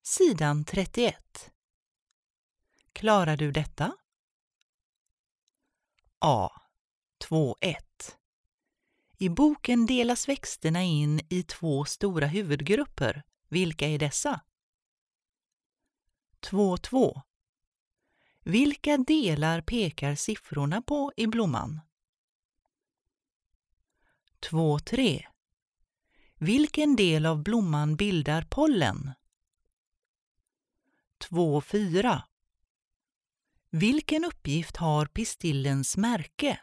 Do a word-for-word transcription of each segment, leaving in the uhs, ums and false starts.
Sidan trettioett. Klarar du detta? A. två ett. I boken delas växterna in i två stora huvudgrupper. Vilka är dessa? två två. Vilka delar pekar siffrorna på i blomman? två tre. Vilken del av blomman bildar pollen? två fyra. Vilken uppgift har pistillens märke?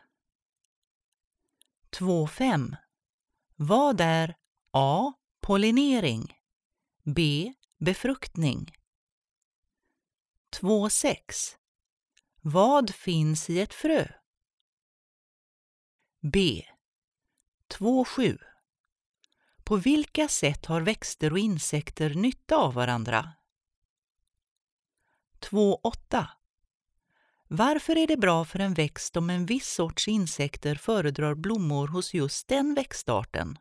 två fem. Vad är A. Pollinering, B. Befruktning? två sex. Vad finns i ett frö? B. två sju. På vilka sätt har växter och insekter nytta av varandra? två åtta. Varför är det bra för en växt om en viss sorts insekter föredrar blommor hos just den växtarten?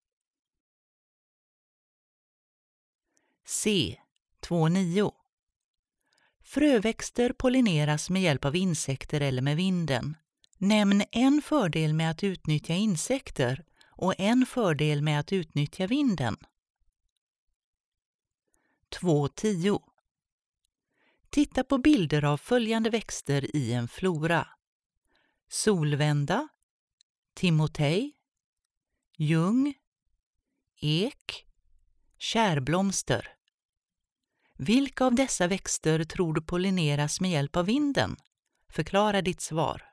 C. två nio. Fröväxter pollineras med hjälp av insekter eller med vinden. Nämn en fördel med att utnyttja insekter och en fördel med att utnyttja vinden. två tio. Titta på bilder av följande växter i en flora: solvända, timotej, ljung, ek, kärblomster. Vilka av dessa växter tror du pollineras med hjälp av vinden? Förklara ditt svar.